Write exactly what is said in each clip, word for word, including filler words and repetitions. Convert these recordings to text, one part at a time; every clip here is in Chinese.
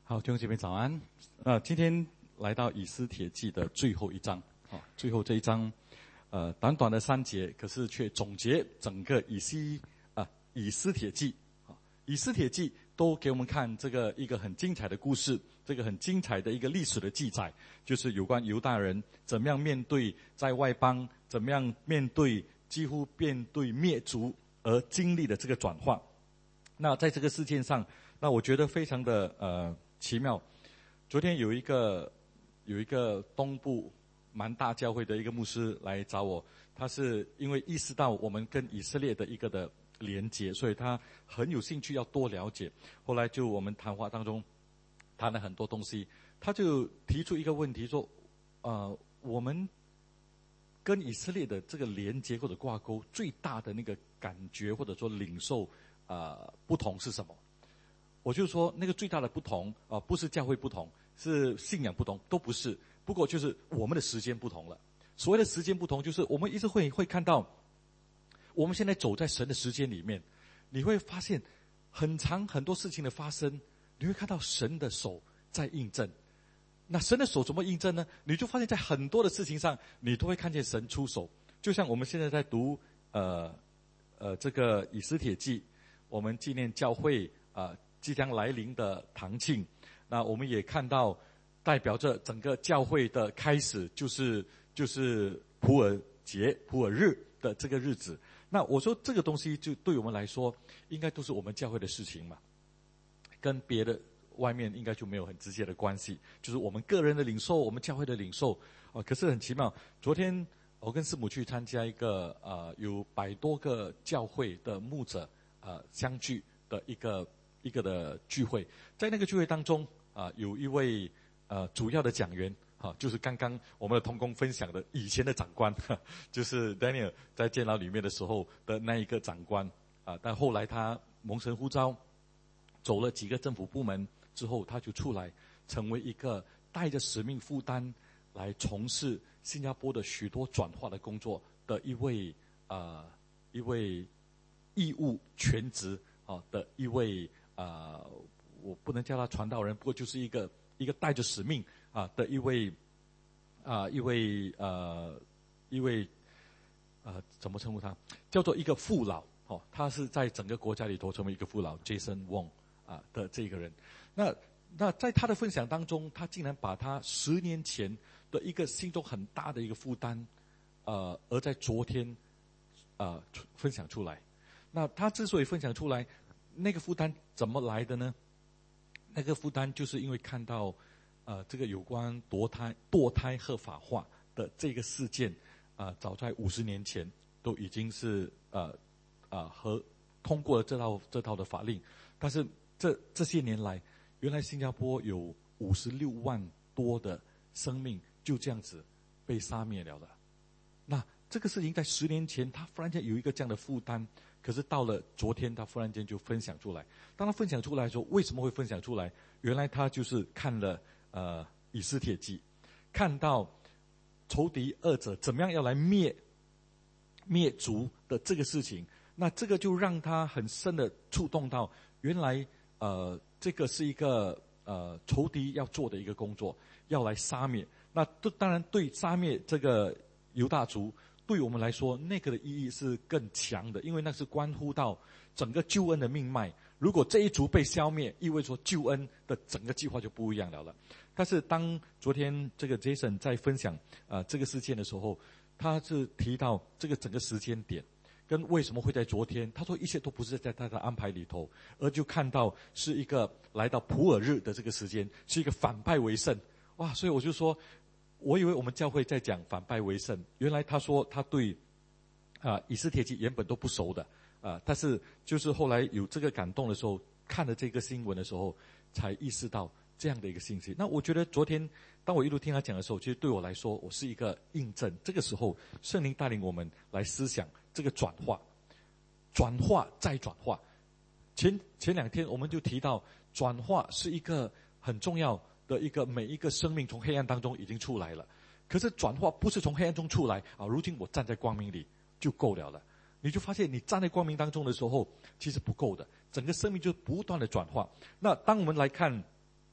好，弟兄姐妹早安。呃，今天来到以斯帖记的最后一章，啊，最后这一章，呃，短短的三节，可是却总结整个以西啊、呃、以斯帖记，啊，以斯帖记都给我们看这个一个很精彩的故事，这个很精彩的一个历史的记载，就是有关犹大人怎么样面对在外邦，怎么样面对几乎面对灭族而经历的这个转化。那在这个事件上，那我觉得非常的呃。奇妙，昨天有一个有一个东部蛮大教会的一个牧师来找我，他是因为意识到我们跟以色列的一个的连结，所以他很有兴趣要多了解。后来就我们谈话当中谈了很多东西，他就提出一个问题说，呃，我们跟以色列的这个连结或者挂钩最大的那个感觉或者说领受呃不同是什么？我就说那个最大的不同啊、呃，不是教会不同，是信仰不同，都不是。不过就是我们的时间不同了。所谓的时间不同，就是我们一直会会看到，我们现在走在神的时间里面，你会发现很长很多事情的发生，你会看到神的手在印证。那神的手怎么印证呢？你就发现在很多的事情上，你都会看见神出手。就像我们现在在读呃呃这个以斯帖记，我们纪念教会啊。呃即将来临的堂庆，那我们也看到代表着整个教会的开始，就是就是普尔节、普尔日的这个日子。那我说这个东西就对我们来说，应该都是我们教会的事情嘛，跟别的外面应该就没有很直接的关系，就是我们个人的领受，我们教会的领受。啊，可是很奇妙，昨天我跟师母去参加一个呃有百多个教会的牧者呃相聚的一个。一个的聚会，在那个聚会当中啊、呃，有一位呃主要的讲员啊，就是刚刚我们的同工分享的以前的长官，就是 Daniel 在监牢里面的时候的那一个长官啊，但后来他蒙神呼召，走了几个政府部门之后，他就出来成为一个带着使命负担来从事新加坡的许多转化的工作的一位啊、呃、一位义务全职啊的一位。啊、呃，我不能叫他传道人，不过就是一个一个带着使命啊的一位啊、呃、一位呃一位呃怎么称呼他？叫做一个父老哦，他是在整个国家里头成为一个父老 ，Jason Wong 啊的这个人。那那在他的分享当中，他竟然把他十年前的一个心中很大的一个负担，呃，而在昨天呃分享出来。那他之所以分享出来。那个负担怎么来的呢？那个负担就是因为看到，呃，这个有关堕胎、堕胎合法化的这个事件，啊、呃，早在五十年前都已经是呃呃和通过了这套这套的法令，但是这这些年来，原来新加坡有五十六万多的生命就这样子被杀灭了的。那这个事情在十年前，他忽然间有一个这样的负担。可是到了昨天，他忽然间就分享出来。当他分享出来的时候，为什么会分享出来？原来他就是看了呃以斯帖记，看到仇敌恶者怎么样要来灭灭族的这个事情。那这个就让他很深的触动到，原来呃这个是一个呃仇敌要做的一个工作，要来杀灭。那当然对杀灭这个犹大族。对我们来说，那个的意义是更强的，因为那是关乎到整个救恩的命脉。如果这一族被消灭，意味着救恩的整个计划就不一样了了。但是当昨天这个 Jason 在分享呃这个事件的时候，他是提到这个整个时间点跟为什么会在昨天。他说一切都不是在他的安排里头，而就看到是一个来到普尔日的这个时间，是一个反败为胜。哇！所以我就说。我以为我们教会在讲反败为胜，原来他说他对啊、呃、以斯帖记原本都不熟的啊、呃，但是就是后来有这个感动的时候，看了这个新闻的时候，才意识到这样的一个信息。那我觉得昨天当我一路听他讲的时候，其实对我来说，我是一个印证。这个时候，圣灵带领我们来思想这个转化，转化再转化。前前两天我们就提到，转化是一个很重要。的一个每一个生命从黑暗当中已经出来了，可是转化不是从黑暗中出来啊！如今我站在光明里就够了了，你就发现你站在光明当中的时候，其实不够的，整个生命就不断的转化。那当我们来看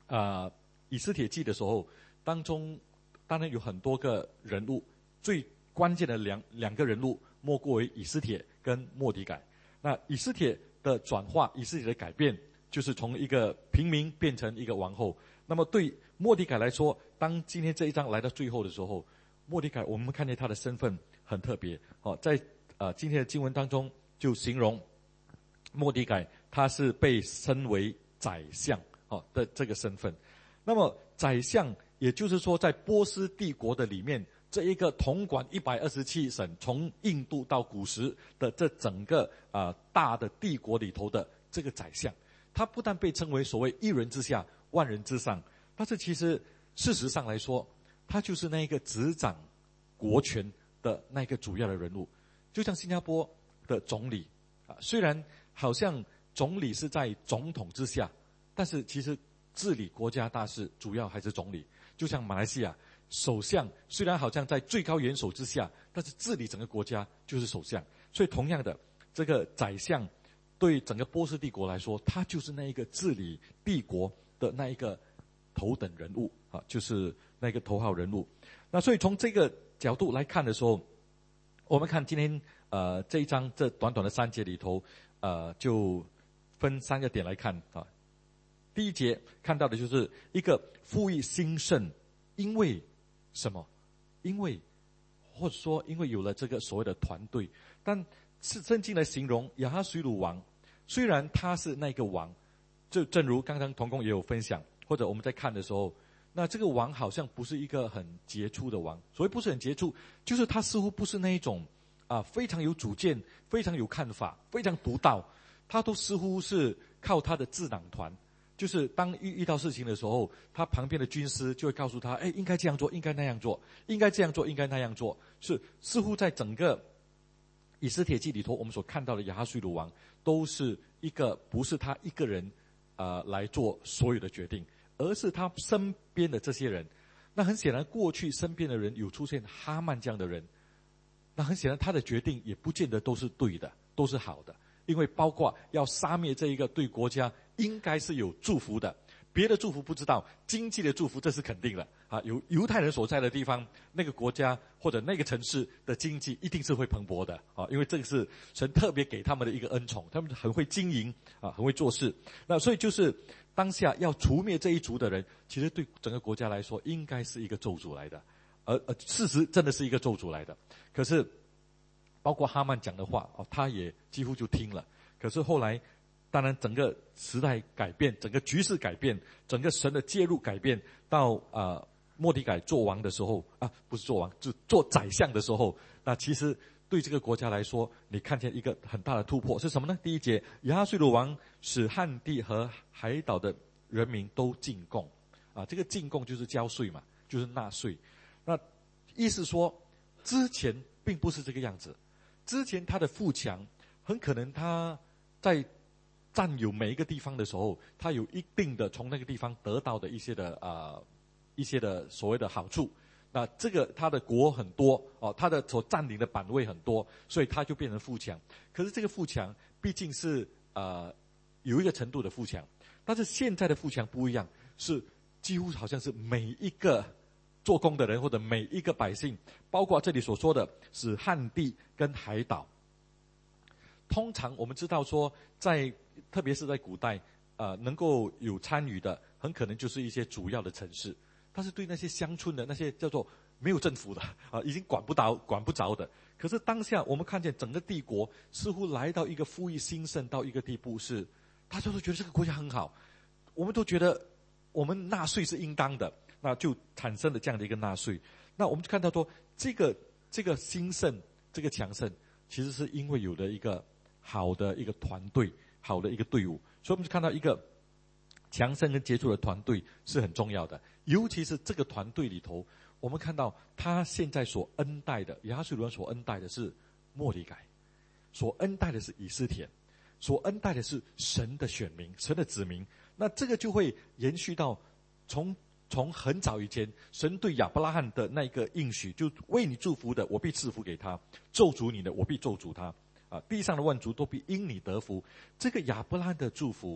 啊，以斯帖记的时候，当中当然有很多个人物，最关键的两两个人物莫过于以斯帖跟末底改。那以斯帖的转化，以斯帖的改变，就是从一个平民变成一个王后。那么对末底改来说，当今天这一章来到最后的时候，末底改我们看见他的身份很特别。哦，在呃今天的经文当中就形容末底改他是被升为宰相哦的这个身份。那么宰相也就是说在波斯帝国的里面，这一个统管一百二十七省，从印度到古时的这整个啊、呃、大的帝国里头的这个宰相，他不但被称为所谓一人之下万人之上，但是其实事实上来说，他就是那一个执掌国权的那一个主要的人物。就像新加坡的总理啊，虽然好像总理是在总统之下，但是其实治理国家大事主要还是总理。就像马来西亚首相虽然好像在最高元首之下，但是治理整个国家就是首相。所以同样的，这个宰相对整个波斯帝国来说，他就是那一个治理帝国的那一个头等人物啊，就是那个头号人物。那所以从这个角度来看的时候，我们看今天呃这一章这短短的三节里头，呃就分三个点来看啊。第一节看到的就是一个富裕兴盛，因为什么？因为或者说因为有了这个所谓的团队。但是圣经来形容亚哈随鲁王，虽然他是那个王，就正如刚刚同工也有分享，或者我们在看的时候，那这个王好像不是一个很杰出的王。所谓不是很杰出，就是他似乎不是那一种啊非常有主见、非常有看法、非常独到，他都似乎是靠他的智囊团。就是当遇遇到事情的时候，他旁边的军师就会告诉他，哎，应该这样做，应该那样做，应该这样做，应该那样做。是似乎在整个以斯帖记里头，我们所看到的亚哈随鲁王，都是一个不是他一个人呃来做所有的决定，而是他身边的这些人。那很显然，过去身边的人有出现哈曼这样的人，那很显然他的决定也不见得都是对的，都是好的。因为包括要杀灭这一个对国家应该是有祝福的，别的祝福不知道，经济的祝福这是肯定的啊。有犹太人所在的地方，那个国家或者那个城市的经济一定是会蓬勃的啊，因为这个是神特别给他们的一个恩宠，他们很会经营啊，很会做事。那所以就是当下要除灭这一族的人，其实对整个国家来说应该是一个咒诅来的，而而事实真的是一个咒诅来的。可是包括哈曼讲的话哦，他也几乎就听了。可是后来，当然整个时代改变，整个局势改变，整个神的介入改变，到啊、呃、末底改做王的时候啊，不是做王，就做宰相的时候，那其实对这个国家来说，你看见一个很大的突破是什么呢？第一节，亚哈随鲁王使汉地和海岛的人民都进贡啊，这个进贡就是交税嘛，就是纳税。那意思说，之前并不是这个样子。之前他的富强，很可能他在占有每一个地方的时候，他有一定的从那个地方得到的一些的啊、呃、一些的所谓的好处。那这个他的国很多哦，他的所占领的版位很多，所以他就变成富强。可是这个富强毕竟是呃有一个程度的富强，但是现在的富强不一样，是几乎好像是每一个做工的人或者每一个百姓，包括这里所说的是汉地跟海岛。通常我们知道说，在特别是在古代，呃，能够有参与的，很可能就是一些主要的城市。但是对那些乡村的那些叫做没有政府的啊，已经管不到、管不着的。可是当下我们看见整个帝国似乎来到一个富裕兴盛到一个地步，是大家都觉得这个国家很好，我们都觉得我们纳税是应当的。那就产生了这样的一个纳税。那我们就看到说，这个这个兴盛，这个强盛，其实是因为有了一个好的一个团队，好的一个队伍。所以我们就看到一个强盛跟杰出的团队是很重要的。尤其是这个团队里头，我们看到他现在所恩待的，亚哈随鲁王所恩待的是末底改，所恩待的是以斯帖，所恩待的是神的选民，神的子民。那这个就会延续到从从很早以前，神对亚伯拉罕的那个应许，就为你祝福的，我必赐福给他；咒诅你的，我必咒诅他。啊，地上的万族都必因你得福。这个亚伯拉罕的祝福，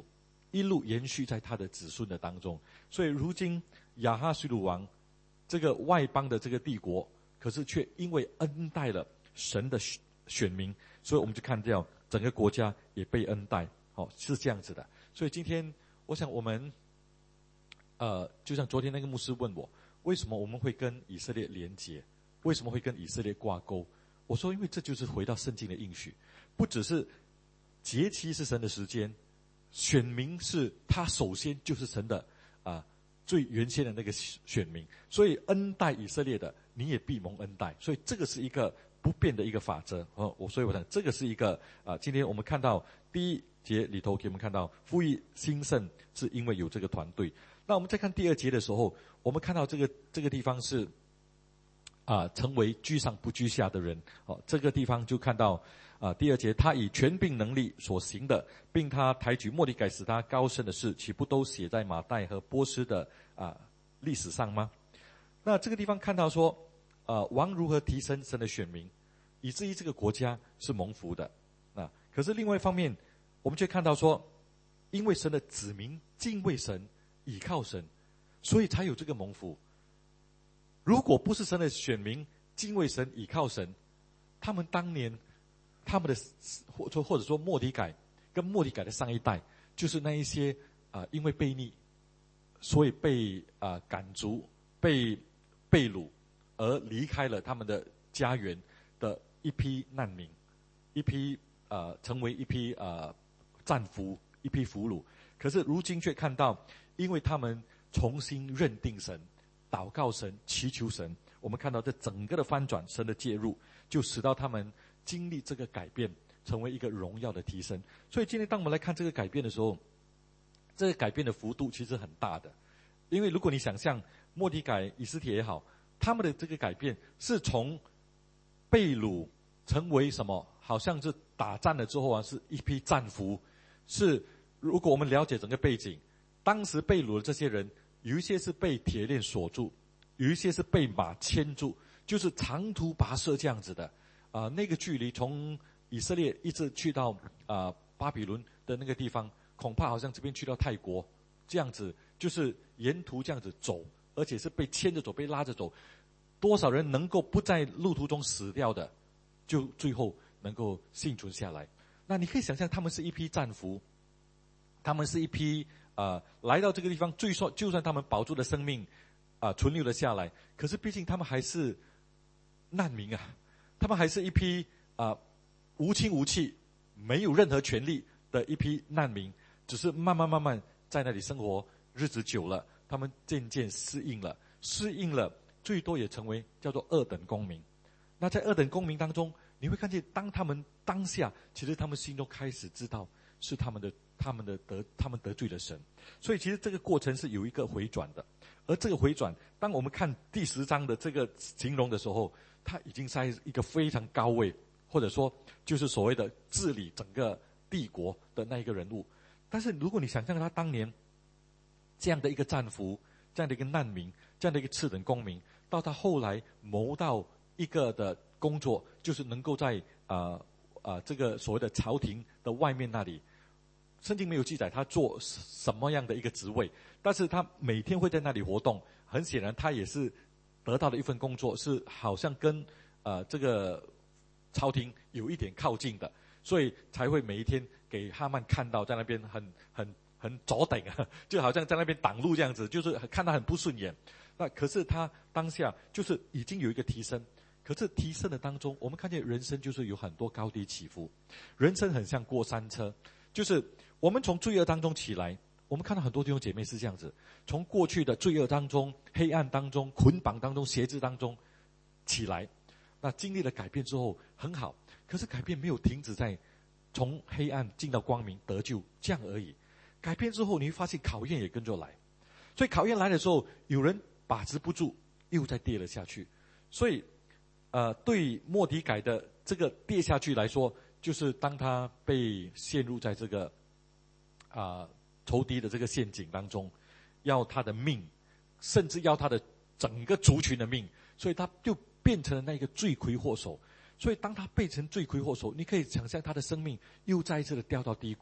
一路延续在他的子孙的当中。所以如今亚哈随鲁王这个外邦的这个帝国，可是却因为恩待了神的选民，所以我们就看到整个国家也被恩待，哦，是这样子的。所以今天我想我们呃，就像昨天那个牧师问我，为什么我们会跟以色列连结，为什么会跟以色列挂钩，我说因为这就是回到圣经的应许，不只是节期是神的时间，选民是他首先就是神的啊、呃、最原先的那个选民，所以恩待以色列的，你也必蒙恩待，所以这个是一个不变的一个法则。哦，我所以我想这个是一个啊、呃，今天我们看到第一节里头给我们看到富裕兴盛是因为有这个团队。那我们再看第二节的时候，我们看到这个这个地方是啊、呃，成为居上不居下的人。哦，这个地方就看到啊、呃，第二节他以权柄能力所行的，并他抬举末底改使他高升的事，岂不都写在马代和波斯的啊、呃、历史上吗？那这个地方看到说，呃，王如何提升神的选民，以至于这个国家是蒙福的。啊，可是另外一方面，我们却看到说，因为神的子民敬畏神，倚靠神，所以才有这个蒙福。如果不是神的选民敬畏神，倚靠神，他们当年他们的或者或者说末底改跟末底改的上一代，就是那一些啊、呃、因为悖逆，所以被啊、呃、赶逐、被被掳而离开了他们的家园的一批难民，一批呃成为一批呃战俘，一批俘虏。可是如今却看到，因为他们重新认定神，祷告神，祈求神，我们看到这整个的翻转，神的介入，就使到他们经历这个改变，成为一个荣耀的提升。所以今天当我们来看这个改变的时候，这个改变的幅度其实很大的。因为如果你想象末底改、以斯帖也好，他们的这个改变是从被掳成为什么？好像是打战了之后啊，是一批战俘。是如果我们了解整个背景，当时被掳的这些人，有一些是被铁链锁住，有一些是被马牵住，就是长途跋涉这样子的。啊、呃，那个距离从以色列一直去到啊、呃、巴比伦的那个地方，恐怕好像这边去到泰国这样子，就是沿途这样子走，而且是被牵着走，被拉着走。多少人能够不在路途中死掉的，就最后能够幸存下来。那你可以想象，他们是一批战俘，他们是一批呃来到这个地方，最算就算他们保住了生命，啊、呃、存留了下来，可是毕竟他们还是难民啊，他们还是一批啊、呃、无亲无戚、没有任何权利的一批难民，只是慢慢慢慢在那里生活，日子久了，他们渐渐适应了，适应了，最多也成为叫做二等公民。那在二等公民当中，你会看见，当他们当下，其实他们心中开始知道是他们的、他们的得、他们得罪了神，所以其实这个过程是有一个回转的。而这个回转，当我们看第十章的这个形容的时候，他已经在一个非常高位，或者说就是所谓的治理整个帝国的那一个人物。但是如果你想象他当年这样的一个战俘，这样的一个难民，这样的一个次等公民，到他后来谋到一个的工作，就是能够在啊啊、呃呃、这个所谓的朝廷的外面那里，圣经没有记载他做什么样的一个职位，但是他每天会在那里活动。很显然，他也是得到了一份工作，是好像跟呃这个朝廷有一点靠近的，所以才会每一天给哈曼看到在那边很很很左等啊，就好像在那边挡路这样子，就是看他很不顺眼。那可是他当下就是已经有一个提升。可是提升的当中，我们看见人生就是有很多高低起伏，人生很像过山车，就是我们从罪恶当中起来，我们看到很多弟兄姐妹是这样子，从过去的罪恶当中、黑暗当中、捆绑当中、辖制当中起来，那经历了改变之后很好，可是改变没有停止在从黑暗进到光明得救这样而已。改变之后，你会发现考验也跟着来，所以考验来的时候，有人把持不住，又再跌了下去。所以呃，对末底改的这个跌下去来说，就是当他被陷入在这个啊、呃、仇敌的这个陷阱当中，要他的命，甚至要他的整个族群的命，所以他就变成了那个罪魁祸首。所以当他变成罪魁祸首，你可以想象他的生命又再一次的掉到低谷，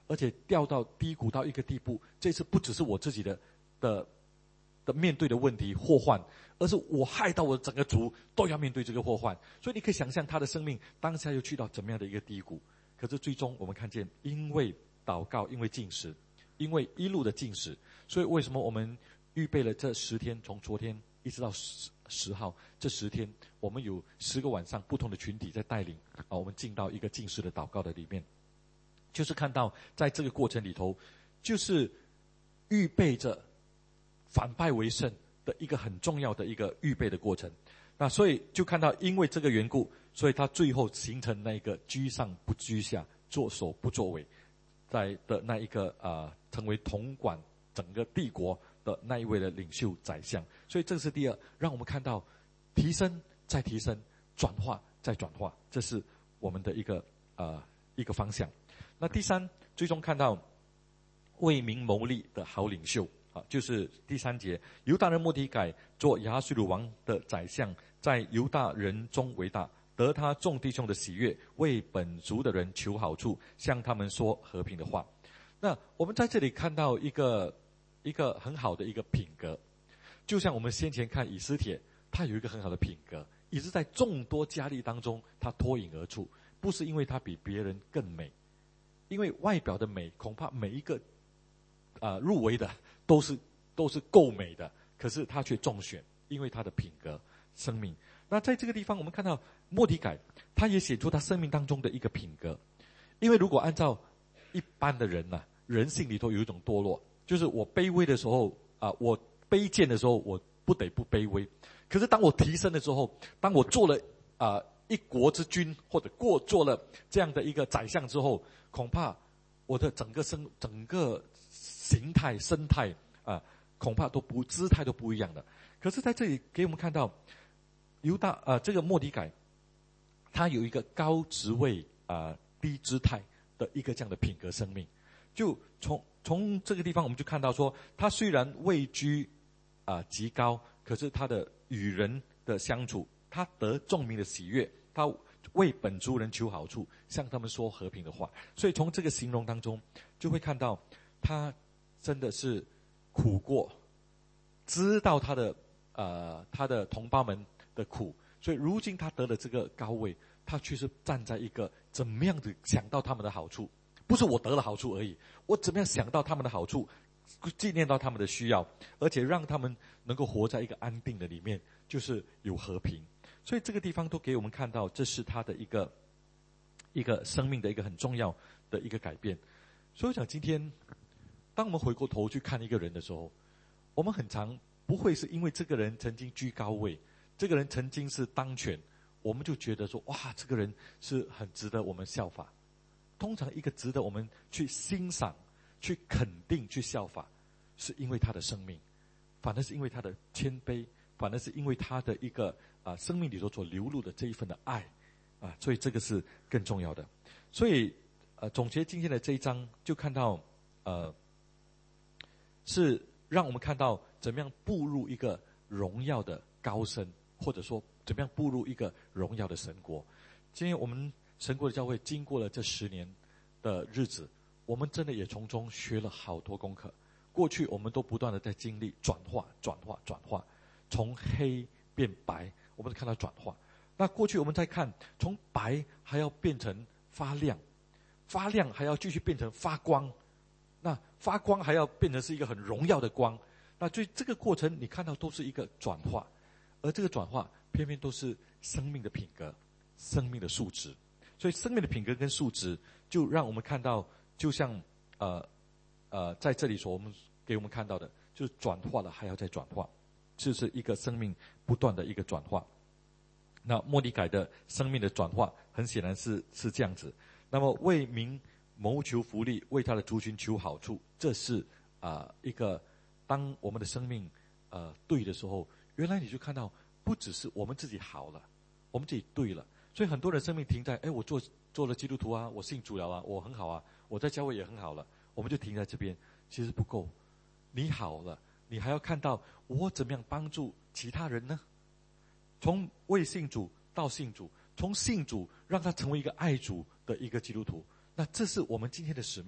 而且掉到低谷到一个地步，这次不只是我自己的的的面对的问题祸患，而是我害到我整个族都要面对这个祸患。所以你可以想象他的生命当下又去到怎么样的一个低谷。可是最终我们看见，因为祷告，因为禁食，因为一路的禁食，所以为什么我们预备了这十天，从昨天一直到十十号这十天，我们有十个晚上不同的群体在带领啊，我们进到一个禁食的祷告的里面，就是看到在这个过程里头，就是预备着反败为胜的一个很重要的一个预备的过程。那所以就看到，因为这个缘故，所以他最后形成那个居上不居下，作首不作尾，在的那一个啊、呃，成为统管整个帝国的那一位的领袖宰相。所以这是第二，让我们看到提升再提升，转化再转化，这是我们的一个呃一个方向。那第三，最终看到为民谋利的好领袖啊，就是第三节，犹大人末底改做亚哈随鲁王的宰相，在犹大人中为大，得他众弟兄的喜悦，为本族的人求好处，向他们说和平的话。那我们在这里看到一个一个很好的一个品格，就像我们先前看以斯帖，他有一个很好的品格，也是在众多佳丽当中他脱颖而出，不是因为他比别人更美，因为外表的美恐怕每一个啊、呃、入围的都是都是够美的，可是他却中选，因为他的品格生命。那在这个地方我们看到末底改他也写出他生命当中的一个品格。因为如果按照一般的人呐、啊，人性里头有一种堕落，就是我卑微的时候啊、呃，我卑贱的时候我不得不卑微，可是当我提升的时候，当我做了啊、呃、一国之君，或者过做了这样的一个宰相之后，恐怕我的整个生整个形态生态啊、呃，恐怕都不姿态都不一样的。可是在这里给我们看到犹大啊、呃、这个末底改他有一个高职位啊、呃、低姿态的一个这样的品格生命。就从从这个地方我们就看到说，他虽然位居啊、呃、极高，可是他的与人的相处，他得众民的喜悦，他为本族人求好处，向他们说和平的话。所以从这个形容当中就会看到他真的是苦过，知道他的呃他的同胞们的苦，所以如今他得了这个高位，他却是站在一个怎么样子想到他们的好处，不是我得了好处而已，我怎么样想到他们的好处，纪念到他们的需要，而且让他们能够活在一个安定的里面，就是有和平。所以这个地方都给我们看到，这是他的一个一个生命的一个很重要的一个改变。所以我想今天当我们回过头去看一个人的时候，我们很常不会是因为这个人曾经居高位，这个人曾经是当权，我们就觉得说哇，这个人是很值得我们效法。通常一个值得我们去欣赏、去肯定、去效法，是因为他的生命，反而是因为他的谦卑，反而是因为他的一个啊、呃、生命里头所流露的这一份的爱啊，所以这个是更重要的。所以呃，总结今天的这一章，就看到呃，是让我们看到怎么样步入一个荣耀的高升，或者说怎么样步入一个荣耀的神国。今天我们神国的教会经过了这十年的日子，我们真的也从中学了好多功课。过去我们都不断的在经历转化、转化、转化，从黑变白，我们看到转化。那过去我们在看，从白还要变成发亮，发亮还要继续变成发光，那发光还要变成是一个很荣耀的光。那所以这个过程你看到都是一个转化，而这个转化偏偏都是生命的品格、生命的素质。所以生命的品格跟素质，就让我们看到，就像呃呃在这里所我们给我们看到的，就是转化了还要再转化，这是一个生命不断的一个转化。那末底改的生命的转化，很显然是是这样子。那么为民谋求福利，为他的族群求好处，这是啊、呃、一个当我们的生命呃对的时候，原来你就看到不只是我们自己好了，我们自己对了。所以很多人生命停在，哎，我做做了基督徒啊，我信主了啊，我很好啊，我在教会也很好了，我们就停在这边，其实不够。你好了，你还要看到我怎么样帮助其他人呢？从未信主到信主，从信主让他成为一个爱主的一个基督徒，那这是我们今天的使命。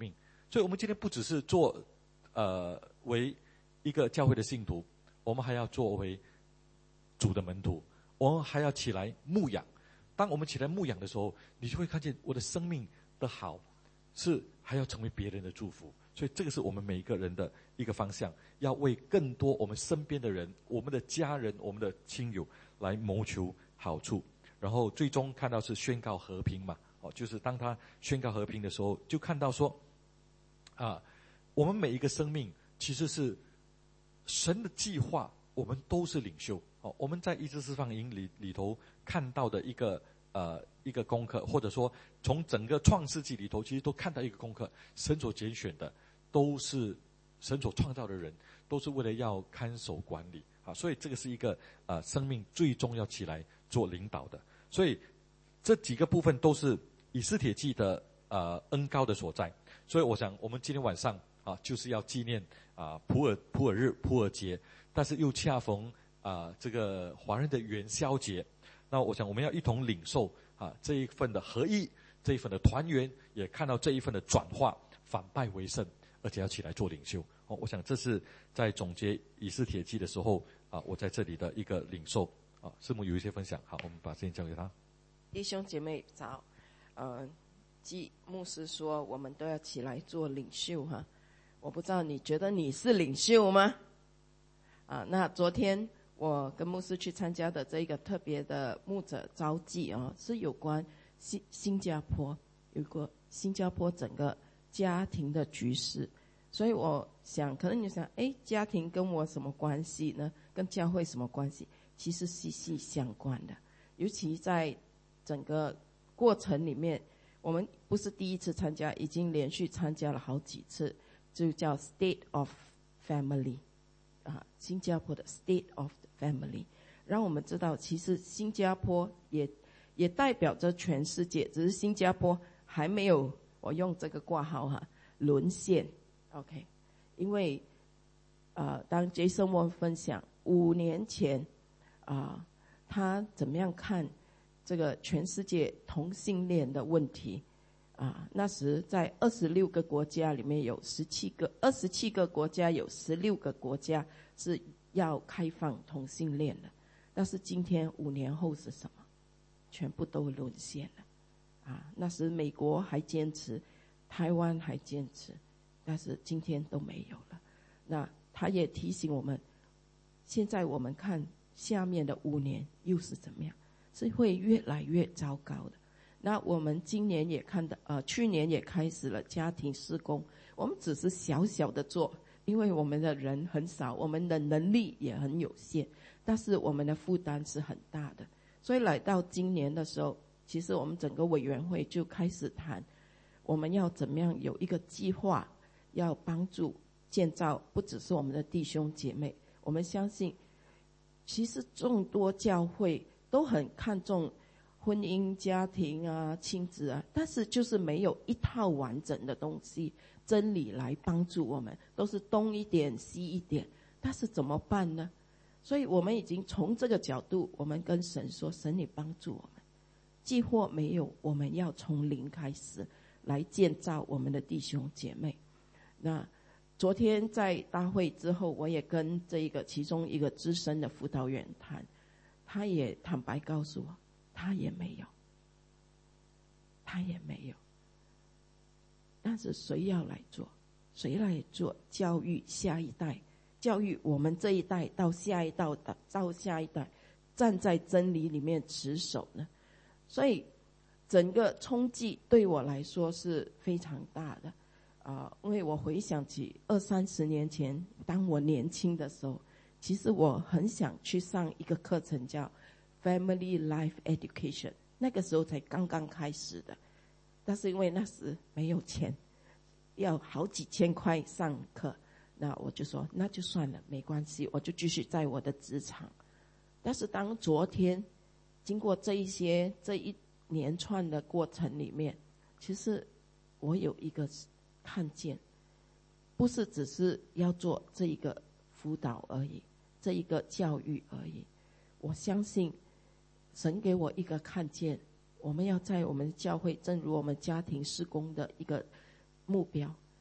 所以我们今天不只是做呃为一个教会的信徒，我们还要作为主的门徒，我们还要起来牧养。当我们起来牧养的时候，你就会看见我的生命的好是还要成为别人的祝福。所以这个是我们每一个人的一个方向，要为更多我们身边的人，我们的家人，我们的亲友来谋求好处，然后最终看到是宣告和平嘛。哦，就是当他宣告和平的时候，就看到说啊，我们每一个生命其实是神的计划，我们都是领袖。哦，我们在医治释放营里里头看到的一个呃一个功课，或者说从整个创世纪里头，其实都看到一个功课，神所拣选的都是神所创造的人，都是为了要看守管理啊，所以这个是一个呃生命最终要起来做领导的。所以这几个部分都是以斯帖记的呃恩膏的所在。所以我想我们今天晚上啊就是要纪念啊普尔普尔日普尔节，但是又恰逢啊这个华人的元宵节，那我想我们要一同领受啊这一份的合一，这一份的团圆，也看到这一份的转化，反败为胜，而且要起来做领袖。哦，我想这是在总结以斯帖记的时候啊，我在这里的一个领受啊。师母有一些分享，好，我们把时间交给他。 弟兄姐妹早，呃，季牧师说我们都要起来做领袖哈。我不知道你觉得你是领袖吗？啊，那昨天我跟牧师去参加的这个特别的牧者召集啊，是有关新新加坡，有个新加坡整个家庭的局势。所以我想，可能你想，哎，家庭跟我什么关系呢？跟教会什么关系？其实息息相关的。尤其在整个过程里面，我们不是第一次参加，已经连续参加了好几次，就叫 State of Family 啊，新加坡的 State of Family， 让我们知道，其实新加坡也也代表着全世界，只是新加坡还没有，我用这个挂号哈，沦陷。OK， 因为呃，当 Jason Wong 分享五年前啊、呃，他怎么样看这个全世界同性恋的问题啊、呃？那时在二十六个国家里面有十七个，二十七个国家有十六个国家是要开放同性恋的，但是今天五年后是什么？全部都沦陷了啊！那时美国还坚持，台湾还坚持。但是今天都没有了。那他也提醒我们，现在我们看下面的五年又是怎么样，是会越来越糟糕的。那我们今年也看到，呃，去年也开始了家庭事工，我们只是小小的做，因为我们的人很少，我们的能力也很有限，但是我们的负担是很大的。所以来到今年的时候，其实我们整个委员会就开始谈，我们要怎么样有一个计划，要帮助建造不只是我们的弟兄姐妹，我们相信其实众多教会都很看重婚姻家庭啊亲子啊，但是就是没有一套完整的东西真理来帮助我们，都是东一点西一点，但是怎么办呢？所以我们已经从这个角度，我们跟神说，神你帮助我们，计划没有，我们要从零开始来建造我们的弟兄姐妹。那昨天在大会之后，我也跟这一个其中一个资深的辅导员谈，他也坦白告诉我，他也没有，他也没有。但是谁要来做？谁来做教育下一代？教育我们这一代到下一代到下一代，站在真理里面持守呢？所以整个冲击对我来说是非常大的。啊、呃，因为我回想起二三十年前，当我年轻的时候，其实我很想去上一个课程叫 Family Life Education， 那个时候才刚刚开始的，但是因为那时没有钱，要好几千块上课，那我就说那就算了，没关系，我就继续在我的职场。但是当昨天经过这一些这一连串的过程里面，其实我有一个看见，不是只是要做这一个辅导而已，这一个教育而已。我相信神给我一个看见，我们要在我们教会，正如我们家庭事工的一个目标，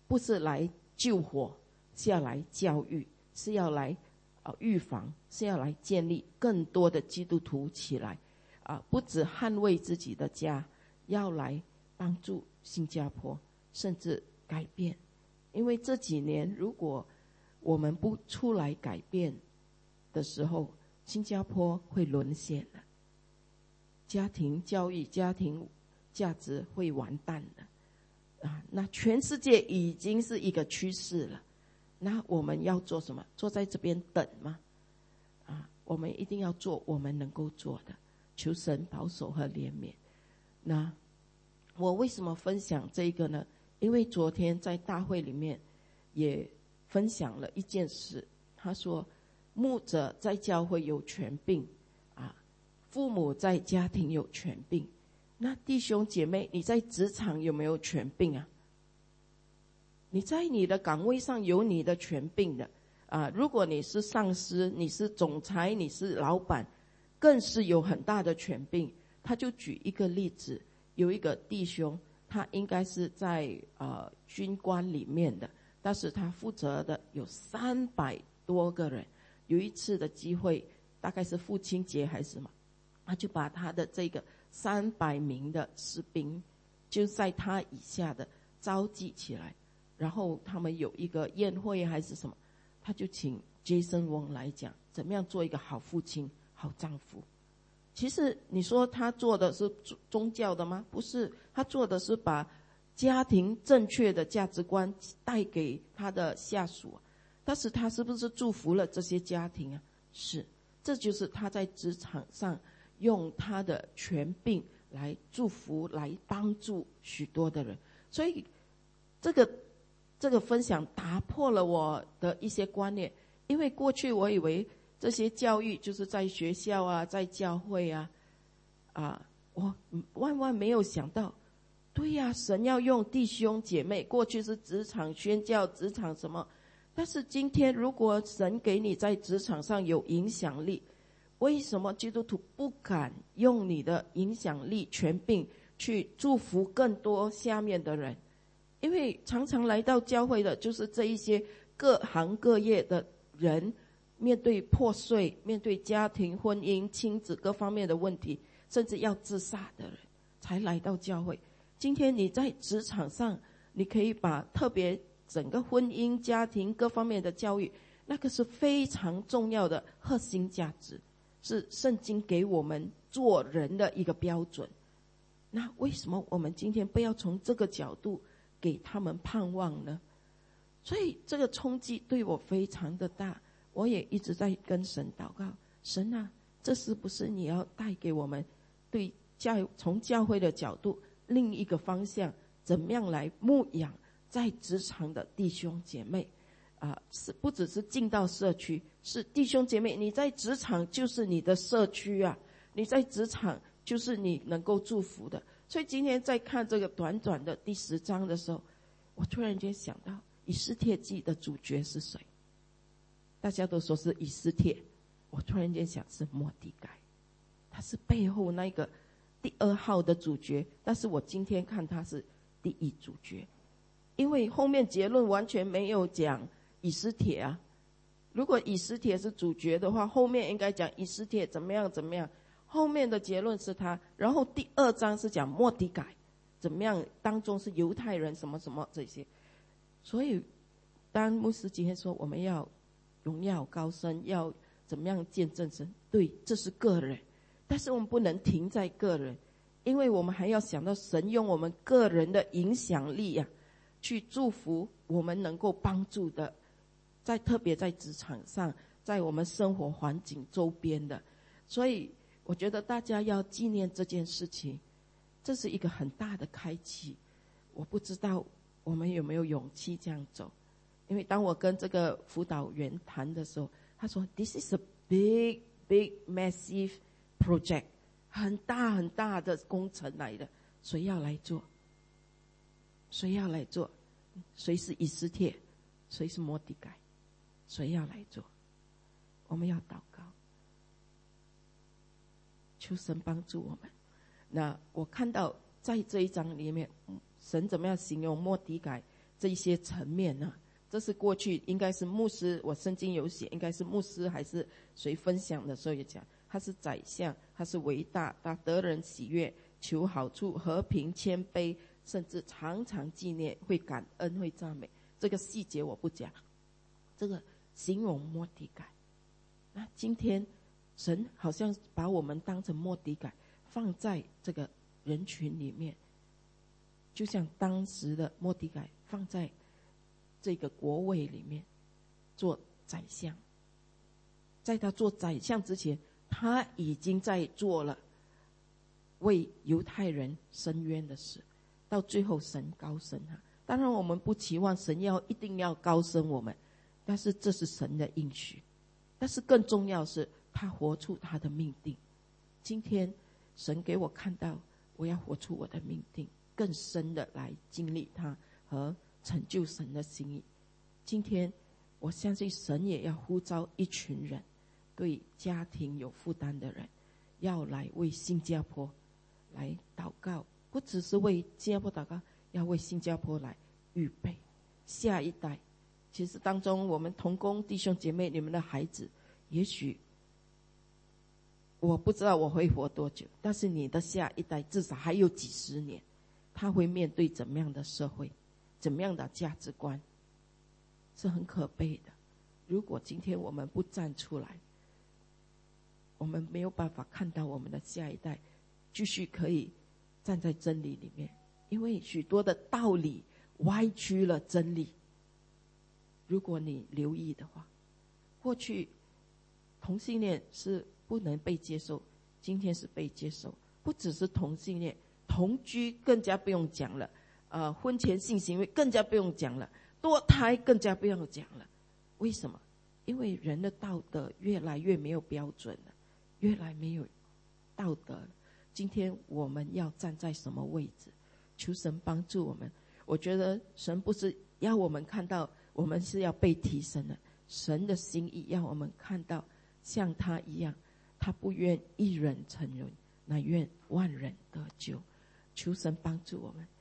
不是来救火，是要来教育，是要来呃预防，是要来建立更多的基督徒起来啊、呃，不止捍卫自己的家，要来帮助新加坡，甚至改变。因为这几年如果我们不出来改变的时候，新加坡会沦陷了，家庭教育、家庭价值会完蛋了啊！那全世界已经是一个趋势了，那我们要做什么？坐在这边等吗？啊，我们一定要做我们能够做的，求神保守和怜悯。那我为什么分享这个呢？因为昨天在大会里面也分享了一件事，他说牧者在教会有权柄啊，父母在家庭有权柄。那弟兄姐妹，你在职场有没有权柄啊？你在你的岗位上有你的权柄的啊。如果你是上司，你是总裁，你是老板，更是有很大的权柄。他就举一个例子，有一个弟兄，他应该是在呃军官里面的，但是他负责的有三百多个人。有一次的机会，大概是父亲节还是什么，他就把他的这个三百名的士兵，就在他以下的召集起来，然后他们有一个宴会还是什么，他就请 Jason Wong 来讲怎么样做一个好父亲、好丈夫。其实你说他做的是宗教的吗？不是，他做的是把家庭正确的价值观带给他的下属。但是他是不是祝福了这些家庭啊？是，这就是他在职场上用他的权柄来祝福、来帮助许多的人。所以这个这个分享打破了我的一些观念，因为过去我以为这些教育就是在学校啊，在教会啊，啊，我万万没有想到，对呀，神要用弟兄姐妹，过去是职场宣教、职场什么。但是今天如果神给你在职场上有影响力，为什么基督徒不敢用你的影响力权柄去祝福更多下面的人？因为常常来到教会的就是这一些各行各业的人，面对破碎，面对家庭、婚姻、亲子各方面的问题，甚至要自杀的人才来到教会。今天你在职场上，你可以把特别整个婚姻、家庭各方面的教育，那个是非常重要的核心价值，是圣经给我们做人的一个标准。那为什么我们今天不要从这个角度给他们盼望呢？所以这个冲击对我非常的大，我也一直在跟神祷告，神啊，这是不是你要带给我们对教从教会的角度另一个方向，怎么样来牧养在职场的弟兄姐妹啊、呃，是不只是进到社区，是弟兄姐妹，你在职场就是你的社区啊，你在职场就是你能够祝福的。所以今天在看这个短短的第十章的时候，我突然间想到以斯帖记的主角是谁？大家都说是以斯帖，我突然间想是末底改，他是背后那个第二号的主角，但是我今天看他是第一主角。因为后面结论完全没有讲以斯帖啊，如果以斯帖是主角的话，后面应该讲以斯帖怎么样怎么样，后面的结论是他，然后第二章是讲末底改怎么样，当中是犹太人什么什么这些。所以当牧师今天说我们要荣耀高升，要怎么样见证神，对，这是个人，但是我们不能停在个人，因为我们还要想到神用我们个人的影响力啊去祝福我们能够帮助的，在特别在职场上，在我们生活环境周边的。所以我觉得大家要纪念这件事情，这是一个很大的开启。我不知道我们有没有勇气这样走，因为当我跟这个辅导员谈的时候，他说 This is a big big massive project， 很大很大的工程来的，谁要来做？谁要来做？谁是以斯帖？谁是末底改？谁要来做？我们要祷告，求神帮助我们。那我看到在这一章里面，神怎么样形容末底改这一些层面呢、啊，这是过去应该是牧师，我圣经有写，应该是牧师还是谁分享的时候也讲，他是宰相，他是伟大，他得人喜悦，求好处，和平，谦卑，甚至常常纪念，会感恩，会赞美。这个细节我不讲，这个形容末底改。那今天神好像把我们当成末底改放在这个人群里面，就像当时的末底改放在这个国位里面做宰相。在他做宰相之前，他已经在做了为犹太人伸冤的事，到最后神高升他。当然我们不期望神要一定要高升我们，但是这是神的应许。但是更重要是他活出他的命定。今天神给我看到，我要活出我的命定，更深的来经历他和成就神的心意。今天我相信神也要呼召一群人，对家庭有负担的人，要来为新加坡来祷告，不只是为新加坡祷告，要为新加坡来预备下一代。其实当中我们同工弟兄姐妹，你们的孩子也许我不知道我会活多久，但是你的下一代至少还有几十年，他会面对怎么样的社会，怎么样的价值观，是很可悲的。如果今天我们不站出来，我们没有办法看到我们的下一代继续可以站在真理里面，因为许多的道理歪曲了真理。如果你留意的话，过去同性恋是不能被接受，今天是被接受。不只是同性恋，同居更加不用讲了，呃，婚前性行为更加不用讲了，堕胎更加不用讲了。为什么？因为人的道德越来越没有标准了，越来没有道德了。今天我们要站在什么位置？求神帮助我们。我觉得神不是要我们看到我们是要被提升的，神的心意要我们看到像他一样，他不愿一人沉沦，乃愿万人得救。求神帮助我们。